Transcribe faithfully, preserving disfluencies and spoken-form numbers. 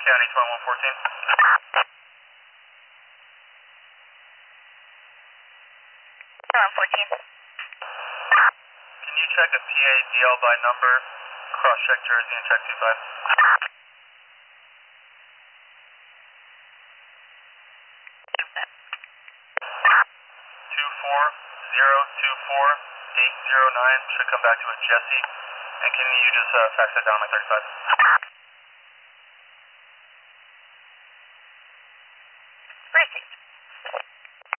County twenty-one fourteen. twenty-one fourteen. Can you check a P A D L by number, cross-check Jersey and check two five? two four zero two four eight zero nine should come back to a Jesse. And can you just uh, fax that down to my thirty-five? Received.